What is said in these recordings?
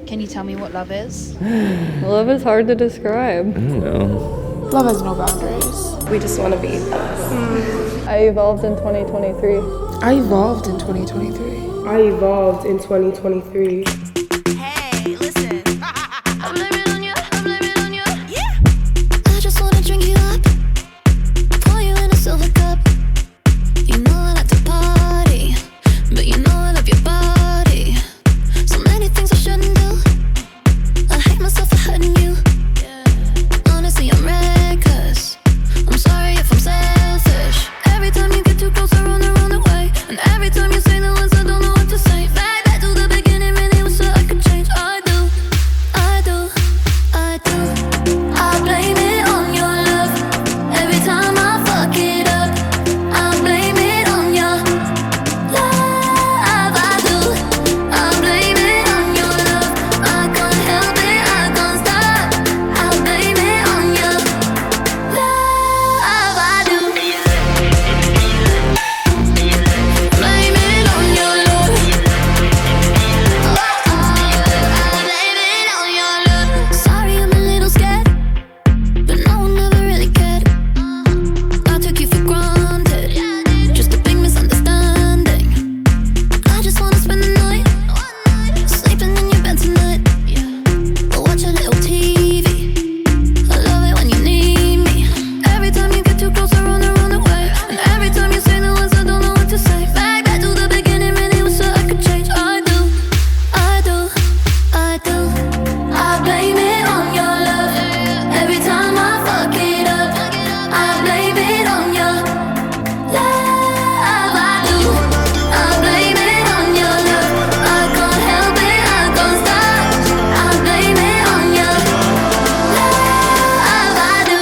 Can you tell me what love is? Love is hard to describe. I don't know. Love has no boundaries. We just want to be us. I evolved in 2023. I evolved in 2023. I evolved in 2023. Hey, listen. I'm blaming on you, I'm blaming on you. Yeah. I just wanna drink you up, pour you in a silver cup. You know I like to party, but you know I love your body. So many things I shouldn't do. I hate myself for hurting you. Honestly, I'm reckless. I'm sorry if I'm selfish. Every time you get too close, I run away. And every time you say the words, I don't know what to say. Back to the beginning, when it was so I could change. I do. I blame it on your love. Every time I fuck it up, I blame it on your love. I do. I blame it on your love. I can't help it, I can't stop. I blame it on your love. I do. Blame it on your love. I blame it on your love. Sorry, I'm a little scared, but no one ever really cared. I took you for granted, just a big misunderstanding. I just wanna spend the night, sleeping in your bed tonight. We'll watch a little TV. I love it when you need me. Every time you get too close, I run away. And every time you say the words, I don't know what to say. Back to the beginning, when it was so I could change. I do. I blame it on your love. Every time I fuck it up, I blame it on your love. I do. I blame it on your love. I can't help it, I can't stop. I blame it on your love. I do.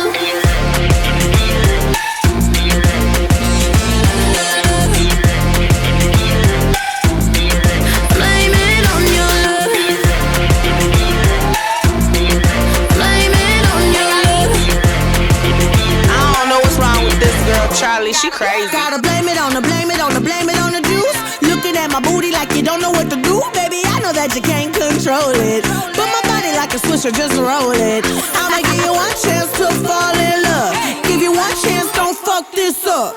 Blame it on your love. Blame it on your love. I don't know what's wrong with this girl, Charlie. She crazy. Gotta blame it on the juice. Looking at my booty like you don't know what to do. Baby, I know that you can't control it. Put my body like a swisher, just roll it. I'ma give you one chance to fall in love. Give you one chance, don't fuck this up.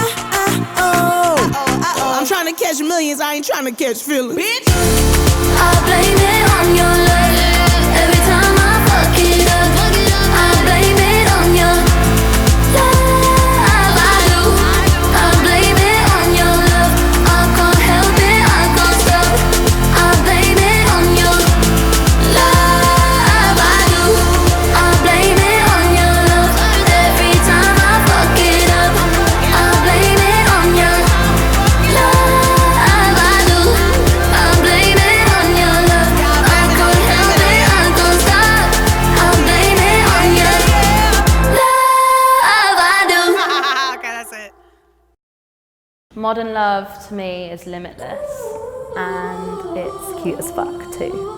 I'm trying to catch millions, I ain't trying to catch feelings. Bitch. I blame it on your love. Every time I fuck it up, I blame it on your love. I do. I blame it on your love. I can't help it, I can't stop. I blame it on your love. I do. I blame it on your love. Every time I fuck it up, I blame it on your love. I do. I blame it on your love. I can't help it, I can't stop. I blame it on your love. I do. Okay, that's it. Modern love to me is limitless, and it's cute as fuck too.